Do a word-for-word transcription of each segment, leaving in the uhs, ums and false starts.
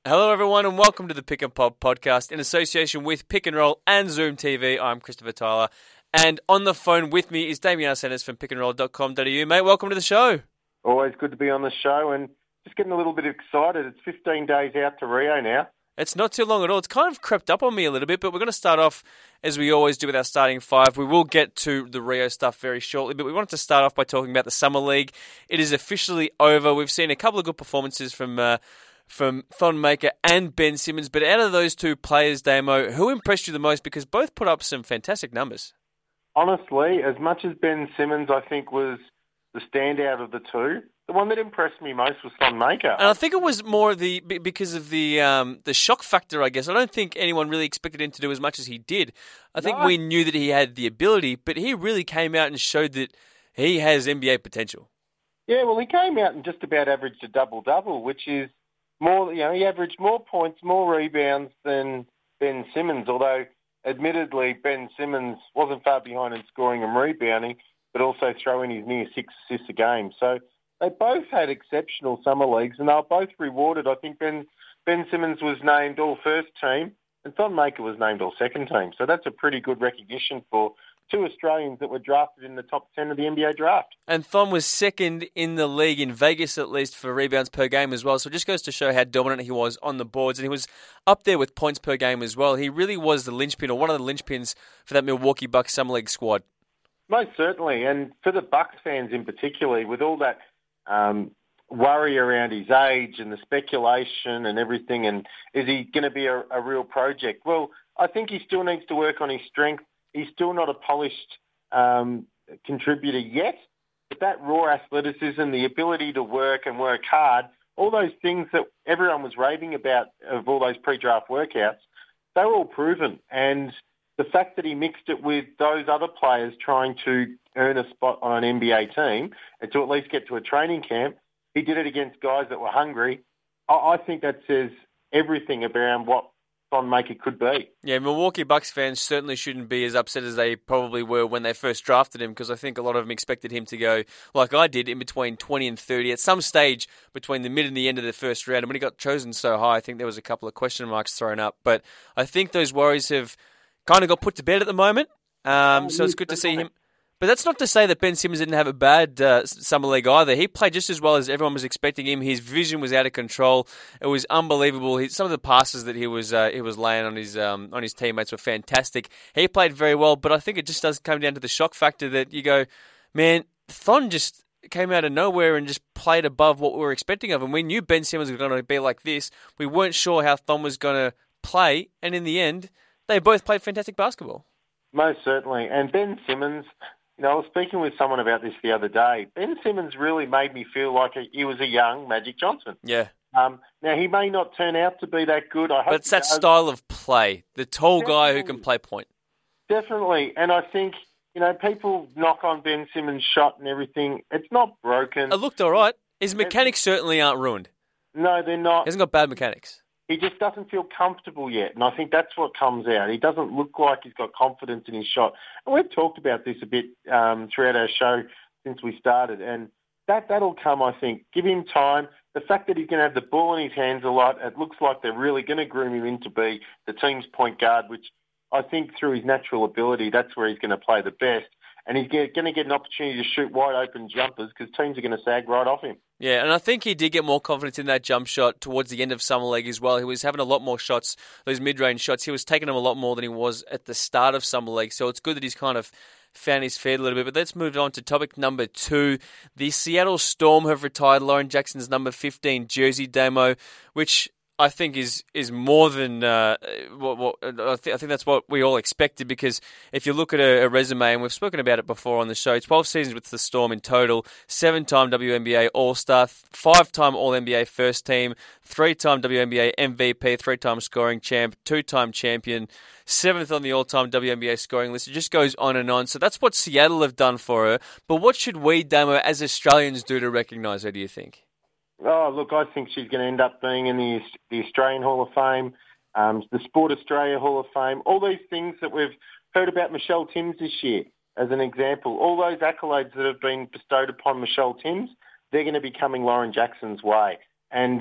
Hello, everyone, and welcome to the Pick and Pop podcast in association with Pick and Roll and Zoom T V. I'm Christopher Tyler, and on the phone with me is Damien Arsenis from pick and roll dot com dot a u. Mate, welcome to the show. Always good to be on the show, and just getting a little bit excited. It's fifteen days out to Rio now. It's not too long at all. It's kind of crept up on me a little bit, but we're going to start off as we always do with our starting five. We will get to the Rio stuff very shortly, but we wanted to start off by talking about the Summer League. It is officially over. We've seen a couple of good performances from uh, from Thon Maker and Ben Simmons, but out of those two players, Damo, who impressed you the most? Because both put up some fantastic numbers. Honestly, as much as Ben Simmons, I think, was the standout of the two, the one that impressed me most was Thon Maker. And I think it was more the because of the um, the shock factor, I guess. I don't think anyone really expected him to do as much as he did. I think No. we knew that he had the ability, but he really came out and showed that he has N B A potential. Yeah, well, he came out and just about averaged a double-double, which is more, you know, he averaged more points, more rebounds than Ben Simmons, although admittedly Ben Simmons wasn't far behind in scoring and rebounding, but also throwing his near six assists a game. So they both had exceptional summer leagues, and they were both rewarded. I think Ben Ben Simmons was named all-first team, and Thon Maker was named all-second team. So that's a pretty good recognition for two Australians that were drafted in the top ten of the N B A draft. And Thon was second in the league, in Vegas at least, for rebounds per game as well. So it just goes to show how dominant he was on the boards. And he was up there with points per game as well. He really was the linchpin, or one of the linchpins, for that Milwaukee Bucks Summer League squad. Most certainly, and for the Bucks fans in particular, with all that um, worry around his age and the speculation and everything, and is he going to be a, a real project? Well, I think he still needs to work on his strength. He's still not a polished um, contributor yet, but that raw athleticism, the ability to work and work hard, all those things that everyone was raving about of all those pre-draft workouts, they were all proven. And the fact that he mixed it with those other players trying to earn a spot on an N B A team and to at least get to a training camp, he did it against guys that were hungry. I, I think that says everything around what Thon Maker could be. Yeah, Milwaukee Bucks fans certainly shouldn't be as upset as they probably were when they first drafted him, because I think a lot of them expected him to go, like I did, in between twenty and thirty, at some stage between the mid and the end of the first round. And when he got chosen so high, I think there was a couple of question marks thrown up. But I think those worries have kind of got put to bed at the moment. Um, so it's good to see him. But that's not to say that Ben Simmons didn't have a bad uh, summer league either. He played just as well as everyone was expecting him. His vision was out of control. It was unbelievable. He, some of the passes that he was uh, he was laying on his um, on his teammates were fantastic. He played very well, but I think it just does come down to the shock factor that you go, man, Thon just came out of nowhere and just played above what we were expecting of him. We knew Ben Simmons was going to be like this. We weren't sure how Thon was going to play, and in the end, they both played fantastic basketball. Most certainly. And Ben Simmons, you know, I was speaking with someone about this the other day. Ben Simmons really made me feel like he was a young Magic Johnson. Yeah. Um, now, he may not turn out to be that good. I hope But it's that he does. style of play. The tall guy who Definitely. can play point. Definitely. And I think, you know, people knock on Ben Simmons' shot and everything. It's not broken. It looked all right. His mechanics certainly aren't ruined. No, they're not. He hasn't got bad mechanics. He just doesn't feel comfortable yet, and I think that's what comes out. He doesn't look like he's got confidence in his shot. And we've talked about this a bit um, throughout our show since we started, and that, that'll come, I think. Give him time. The fact that he's going to have the ball in his hands a lot, it looks like they're really going to groom him in to be the team's point guard, which I think through his natural ability, that's where he's going to play the best. And he's going to get an opportunity to shoot wide-open jumpers because teams are going to sag right off him. Yeah, and I think he did get more confidence in that jump shot towards the end of Summer League as well. He was having a lot more shots, those mid-range shots. He was taking them a lot more than he was at the start of Summer League. So it's good that he's kind of found his feet a little bit. But let's move on to topic number two. The Seattle Storm have retired Lauren Jackson's number fifteen jersey, Damo, which I think is is more than uh, what, what I, th- I think that's what we all expected, because if you look at a, a resume, and we've spoken about it before on the show, twelve seasons with the Storm in total, seven-time W N B A All-Star, five-time All-N B A First Team, three-time W N B A M V P, three-time scoring champ, two-time champion, seventh on the all-time W N B A scoring list. It just goes on and on. So that's what Seattle have done for her. But what should we, Damo, as Australians do to recognise her, do you think? Oh, look, I think she's going to end up being in the, the Australian Hall of Fame, um, the Sport Australia Hall of Fame, all these things that we've heard about Michelle Timms this year, as an example. All those accolades that have been bestowed upon Michelle Timms, they're going to be coming Lauren Jackson's way. And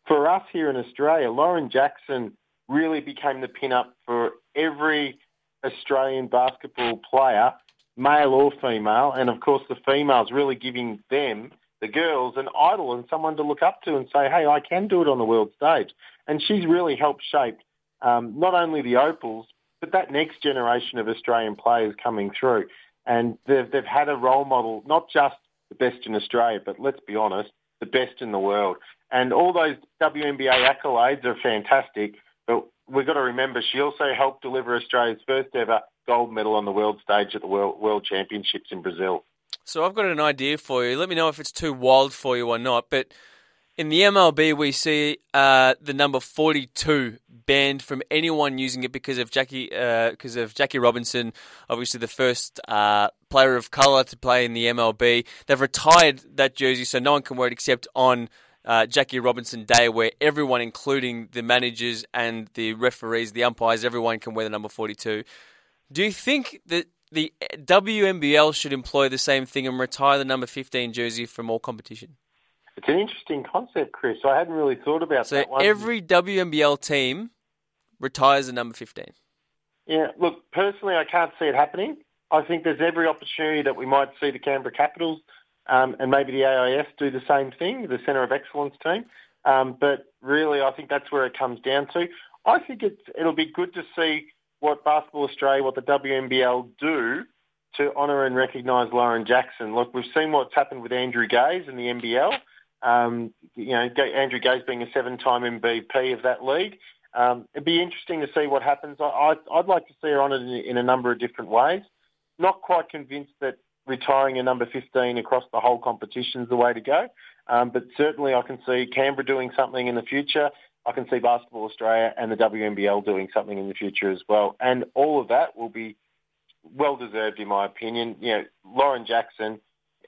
for us here in Australia, Lauren Jackson really became the pin-up for every Australian basketball player, male or female, and of course the females, really giving them, the girls, an idol and someone to look up to and say, hey, I can do it on the world stage. And she's really helped shape um, not only the Opals, but that next generation of Australian players coming through. And they've, they've had a role model, not just the best in Australia, but let's be honest, the best in the world. And all those W N B A accolades are fantastic, but we've got to remember she also helped deliver Australia's first ever gold medal on the world stage at the World, World Championships in Brazil. So I've got an idea for you. Let me know if it's too wild for you or not. But in the M L B, we see uh, the number forty-two banned from anyone using it because of Jackie, uh, because of Jackie Robinson, obviously the first uh, player of colour to play in the M L B. They've retired that jersey, so no one can wear it except on uh, Jackie Robinson Day, where everyone, including the managers and the referees, the umpires, everyone can wear the number forty-two. Do you think that the W N B L should employ the same thing and retire the number fifteen jersey from all competition? It's an interesting concept, Chris. I hadn't really thought about so that one. So every W N B L team retires the number fifteen. Yeah, look, personally, I can't see it happening. I think there's every opportunity that we might see the Canberra Capitals um, and maybe the A I S do the same thing, the Centre of Excellence team. Um, but really, I think that's where it comes down to. I think it's, it'll be good to see what Basketball Australia, what the W N B L do to honour and recognise Lauren Jackson. Look, we've seen what's happened with Andrew Gaze in the N B L. Um, you know, Andrew Gaze being a seven-time M V P of that league. Um, it'd be interesting to see what happens. I, I'd, I'd like to see her honoured in, in a number of different ways. Not quite convinced that retiring a number fifteen across the whole competition is the way to go. Um, but certainly I can see Canberra doing something in the future. I can see Basketball Australia and the W N B L doing something in the future as well. And all of that will be well-deserved, in my opinion. You know, Lauren Jackson,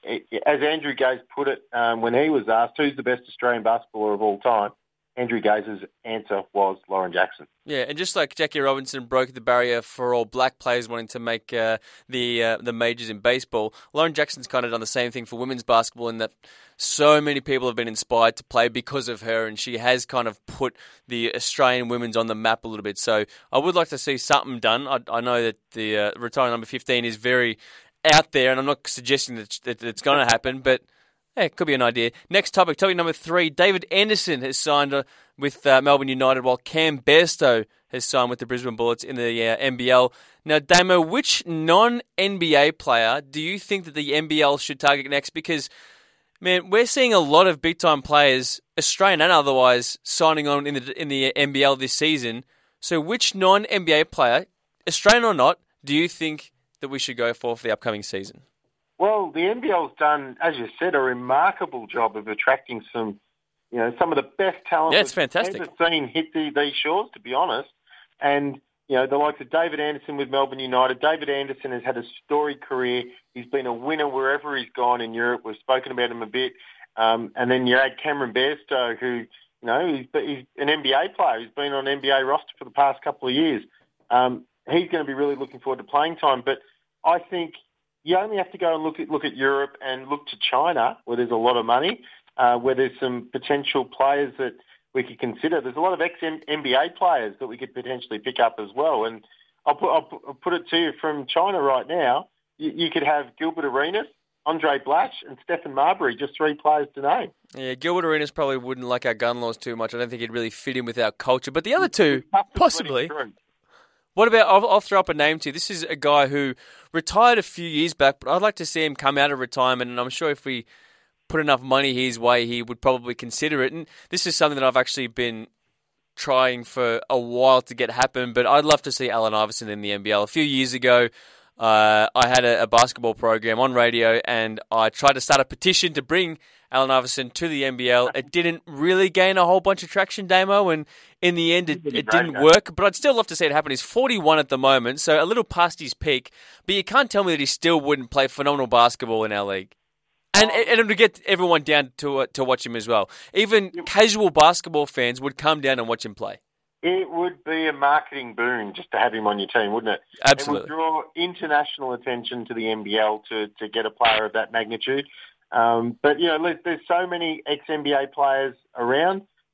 as Andrew Gaze put it um, when he was asked who's the best Australian basketballer of all time, Andrew Gaze's answer was Lauren Jackson. Yeah, and just like Jackie Robinson broke the barrier for all black players wanting to make uh, the uh, the majors in baseball, Lauren Jackson's kind of done the same thing for women's basketball in that so many people have been inspired to play because of her, and she has kind of put the Australian women's on the map a little bit. So I would like to see something done. I, I know that the uh, retiring number fifteen is very out there, and I'm not suggesting that, that it's going to happen, but hey, it could be an idea. Next topic, topic number three. David Anderson has signed uh, with uh, Melbourne United, while Cam Bairstow has signed with the Brisbane Bullets in the uh, N B L. Now, Damo, which non-N B A player do you think that the N B L should target next? Because, man, we're seeing a lot of big-time players, Australian and otherwise, signing on in the in the N B L this season. So which non-N B A player, Australian or not, do you think that we should go for for the upcoming season? Well, the N B L's done, as you said, a remarkable job of attracting some, you know, some of the best talent yeah, it's fantastic. we've ever seen hit the, these shores, to be honest. And, you know, the likes of David Anderson with Melbourne United. David Anderson has had a storied career. He's been a winner wherever he's gone in Europe. We've spoken about him a bit. Um, and then you add Cameron Bairstow, who, you know, he's, he's an N B A player. He's been on an N B A roster for the past couple of years. Um, he's going to be really looking forward to playing time. But I think you only have to go and look at look at Europe and look to China, where there's a lot of money, uh, where there's some potential players that we could consider. There's a lot of ex-N B A players that we could potentially pick up as well. And I'll put, I'll put it to you from China right now, you, you could have Gilbert Arenas, Andre Blatch, and Stephen Marbury, just three players to name. Yeah, Gilbert Arenas probably wouldn't like our gun laws too much. I don't think he'd really fit in with our culture. But the other two, possibly. What about, I'll, I'll throw up a name to you. This is a guy who retired a few years back, but I'd like to see him come out of retirement, and I'm sure if we put enough money his way, he would probably consider it. And this is something that I've actually been trying for a while to get happen, but I'd love to see Allen Iverson in the N B L. A few years ago, uh, I had a, a basketball program on radio, and I tried to start a petition to bring Allen Iverson to the N B L. It didn't really gain a whole bunch of traction, Damo, and in the end it, it didn't work. But I'd still love to see it happen. He's forty-one at the moment, so a little past his peak. But you can't tell me that he still wouldn't play phenomenal basketball in our league. And, and to get everyone down to uh, to watch him as well. Even casual basketball fans would come down and watch him play. It would be a marketing boon just to have him on your team, wouldn't it? Absolutely. It would draw international attention to the N B L to, to get a player of that magnitude. Um, but, you know, there's so many ex-N B A players around.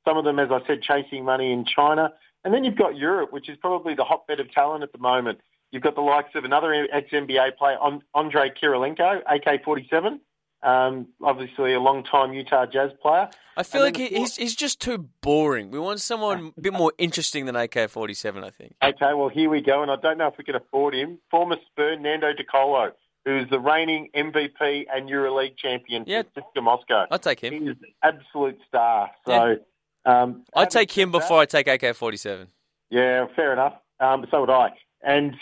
Some of them, as I said, chasing money in China. And then you've got Europe, which is probably the hotbed of talent at the moment. You've got the likes of another ex-N B A player, Andre Kirilenko, A K forty-seven. Um, obviously a long-time Utah Jazz player. I feel like he, he's he's just too boring. We want someone a bit more interesting than A K forty-seven, I think. Okay, well, here we go, and I don't know if we can afford him. Former Spur, Nando De Colo, who's the reigning M V P and EuroLeague champion yeah. for C S K A Moscow. I'll take him. He's an absolute star. So yeah. um, I'd take him before I take A K forty-seven. Yeah, fair enough. Um, so would I. And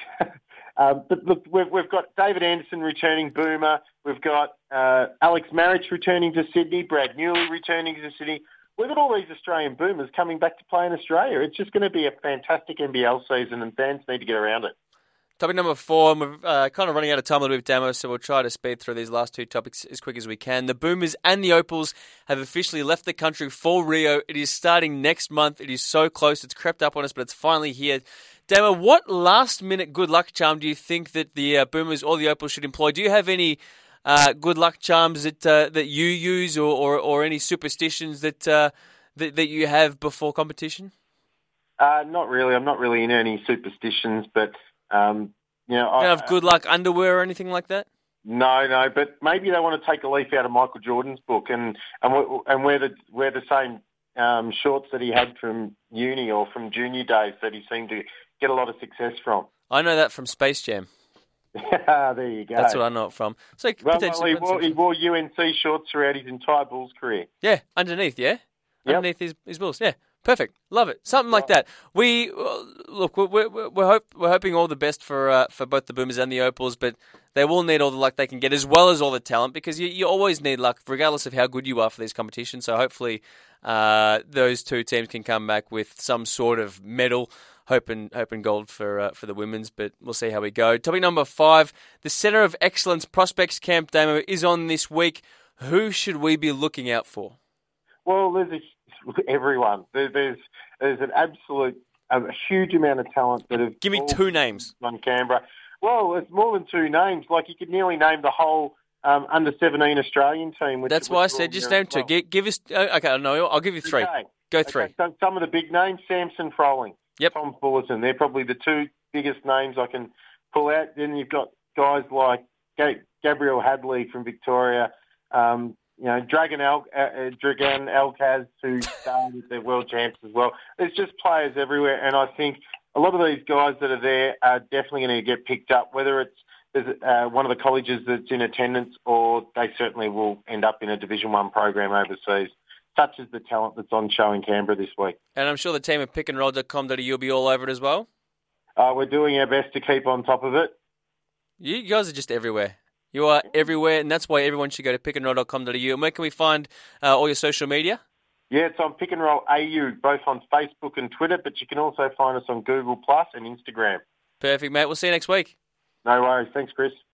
um, but look, we've, we've got David Anderson returning, Boomer. We've got uh, Alex Marich returning to Sydney. Brad Newley returning to Sydney. We've got all these Australian boomers coming back to play in Australia. It's just going to be a fantastic N B L season, and fans need to get around it. Topic number four, and we're uh, kind of running out of time a little bit, Damo, so we'll try to speed through these last two topics as quick as we can. The Boomers and the Opals have officially left the country for Rio. It is starting next month. It is so close. It's crept up on us, but it's finally here. Damo, what last-minute good luck charm do you think that the uh, Boomers or the Opals should employ? Do you have any uh, good luck charms that uh, that you use, or, or, or any superstitions that, uh, that that you have before competition? Uh, not really. I'm not really in any superstitions, but um, you know, you don't I have good luck underwear or anything like that. No, no, but maybe they want to take a leaf out of Michael Jordan's book and and and wear the wear the same um, shorts that he had from uni or from junior days that he seemed to get a lot of success from. I know that from Space Jam. There you go. That's what I know it from. So well, well he, wore, he wore U N C shorts throughout his entire Bulls career. Yeah, underneath, yeah? Yep. Underneath his, his Bulls, yeah. Perfect. Love it. Something like that. We look. We're we're, we're, hope, we're hoping all the best for uh, for both the Boomers and the Opals, but they will need all the luck they can get, as well as all the talent, because you, you always need luck, regardless of how good you are for these competitions. So hopefully, uh, those two teams can come back with some sort of medal. Hoping hoping gold for uh, for the women's, but we'll see how we go. Topic number five: the Centre of Excellence Prospects Camp, Damo, is on this week. Who should we be looking out for? Well, there's a everyone. There, there's there's an absolute a huge amount of talent that have. Give me two names on Canberra. Well, it's more than two names. Like you could nearly name the whole um, under seventeen Australian team. Which, That's which why I said just name two. Well. Give, give us. Okay, no, I'll give you three. Okay. Go three. Okay, so some of the big names: Samson Froling, yep. Tom Fullerton. They're probably the two biggest names I can pull out. Then you've got guys like Gabriel Hadley from Victoria. Um, You know, Dragan Al- uh, Dragan Alcaz, who started the world champs as well. There's just players everywhere, and I think a lot of these guys that are there are definitely going to get picked up, whether it's there's, uh, one of the colleges that's in attendance, or they certainly will end up in a Division One program overseas, such as the talent that's on show in Canberra this week. And I'm sure the team at pick and roll dot com dot a u will be all over it as well. Uh, we're doing our best to keep on top of it. You guys are just everywhere. You are everywhere, and that's why everyone should go to pick and roll dot com dot a u. And where can we find uh, all your social media? Yeah, it's on Pick and Roll A U, both on Facebook and Twitter, but you can also find us on Google Plus and Instagram. Perfect, mate. We'll see you next week. No worries. Thanks, Chris.